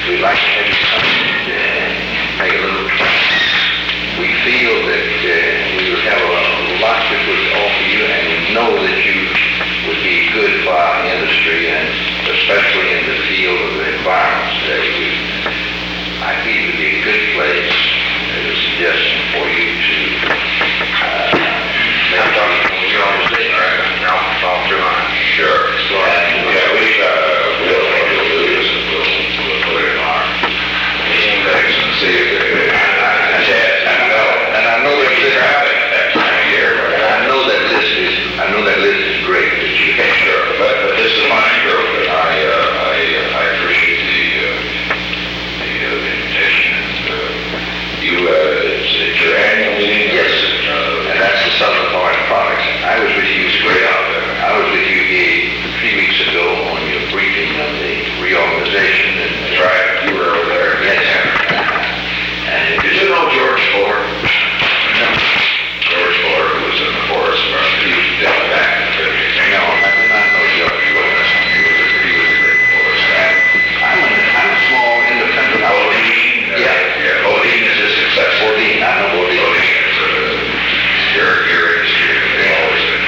we'd like to have you come and make a little class. We feel that we would have a lot that would offer you, and we know that you would be good for our industry, and especially in the field of the environment today. I feel it would be a good place as a suggestion for you to make a conversation. I'll talk to him. Sure. Yeah, we'll do this, and we'll put it in our index and see if it and I know that traffic that time of year. I know that list is great. That you have. Sure, but this is a fine group, and I appreciate the invitation. It's your annual meeting. Yes, and that's the Southern Forest Products. I was with you. It's great out there. I was with you 3 weeks ago on your briefing on the reorganization. That's right. You were over there. Yes. And did you know George Fuller? George Fuller, who was in the forest department, he was down back in the 50s. No, I did not know George Fuller. He was a great forest guy. I'm a small independent. Bodine? Yeah. Bodine is his successor. Bodine, I know Bodine. Bodine is your industry. They've always been.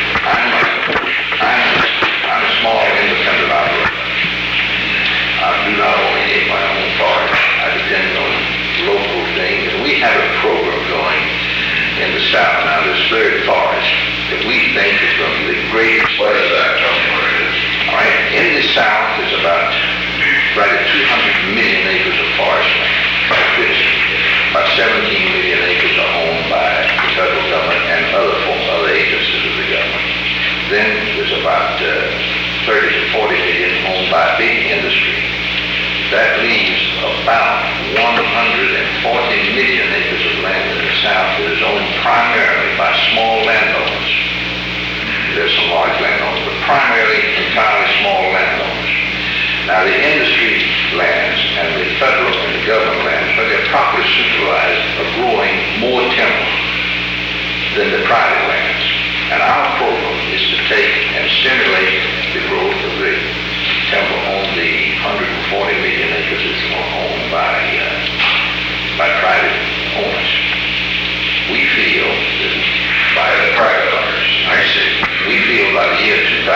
I'm a small independent operator. I do not own any of my own forest. I depend on local things, and we have a program going in the South now, this third forest, that we think is going to be the greatest. What is that? Tell me what it is. All right, in the South is about right at 200 million acres of forest land, which about 17 million acres are owned by the federal government and other agencies of the government. Then there's about 30 to 40 million owned by big industry. That leaves about 140 million acres of land in the South that is owned primarily by small landowners. There's some large landowners, but primarily entirely small landowners. Now the industry lands and the federal and the government lands, when they're properly supervised, are growing more timber than the private lands. And our program is to take and stimulate the growth of the timber on the 140 million acres that's owned by private owners. We feel that By the private owners. I see. we feel by the year 2000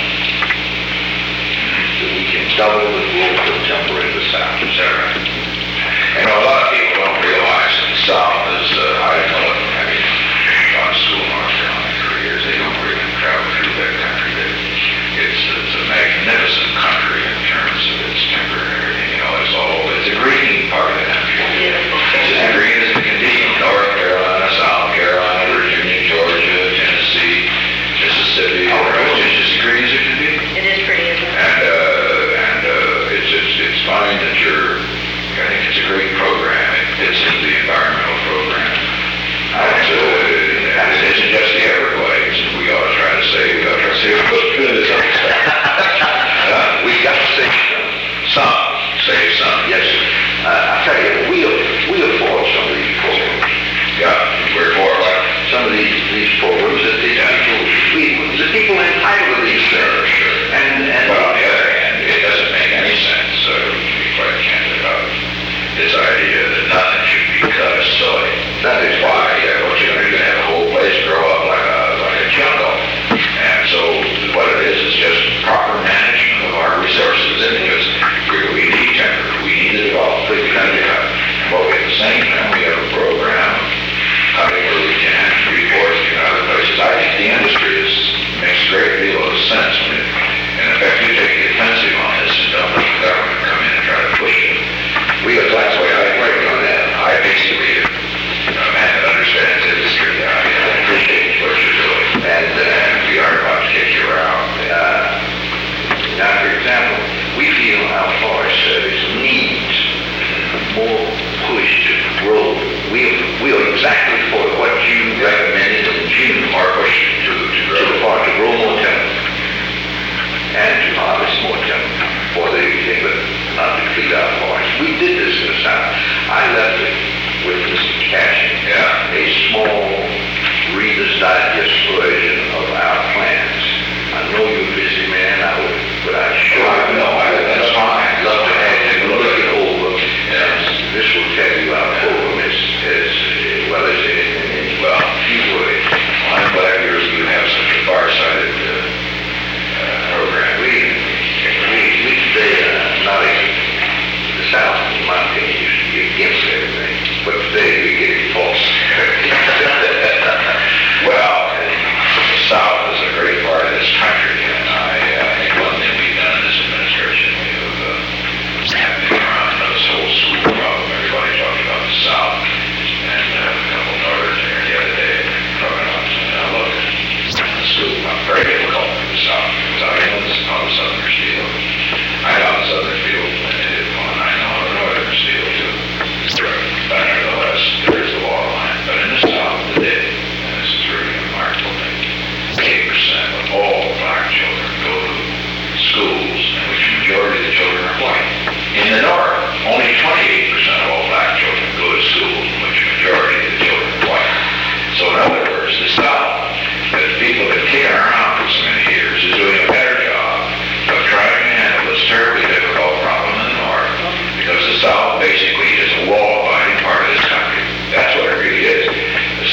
that we can double the growth of timber in the South. Is that right? You know, a lot of people don't realize that the South is, I know it from having gone to school in North Carolina for years, they don't really travel through that country. It's a magnificent country in terms of its timber and everything. You know, it's a green part of the country. It's as green as it can be. North Carolina, South Carolina, Virginia, Georgia, Tennessee, Mississippi, it's as green as it can be. It is pretty, isn't it? And it's fine that I think it's a great program. It fits into the environmental program.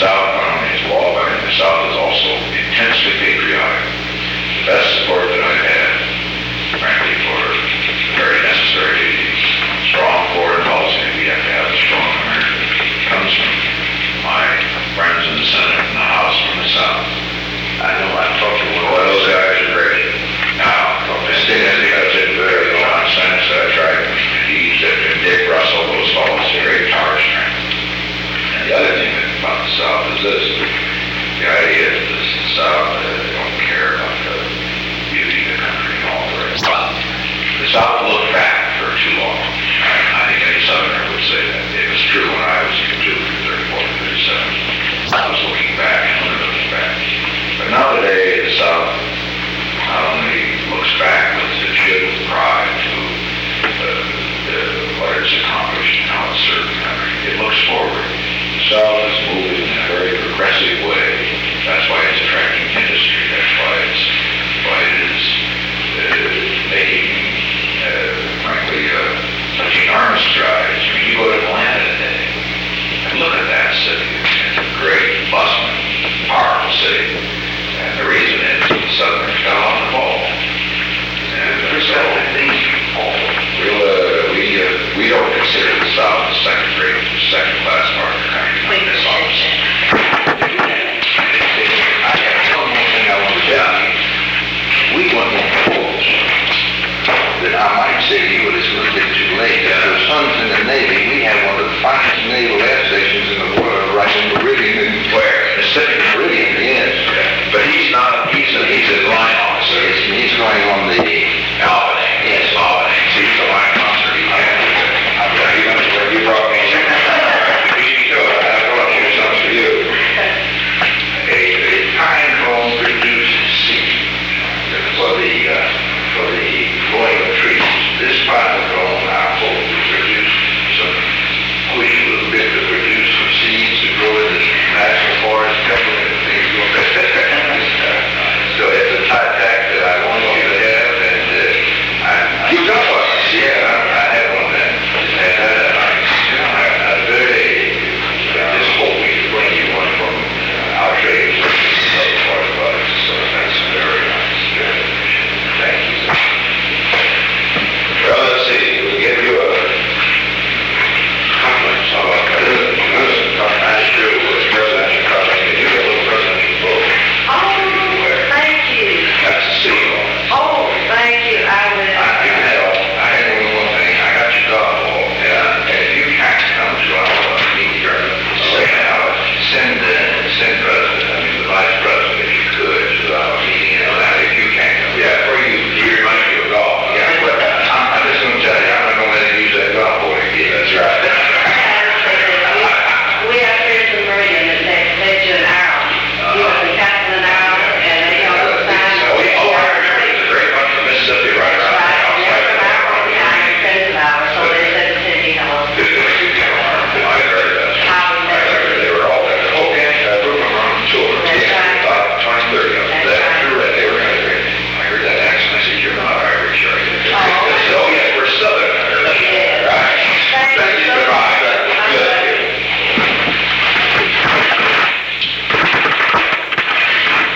South not only is law-abiding, the South is also intensely patriotic. The best support that I've had, frankly, for the very necessary, strong foreign policy that we have to have a strong America, comes from my friends in the Senate and the House from the South. I know I've talked to one of Well, those guys are great. Now, That's it, very long. John Sennett, that's right. He's and Dick Russell, those fellows, a great power strength. And the other thing about the South is this: the idea that the South don't care about the beauty of the country and all the rest. The South looked back for too long. I think any Southerner would say that. It was true when I was in 34, 37. I was looking back and looking back. But now today, the South not only looks back, but it should with pride to what it's accomplished and how it's served the country. It looks forward. The South is moving in a very progressive way. That's why it's attracting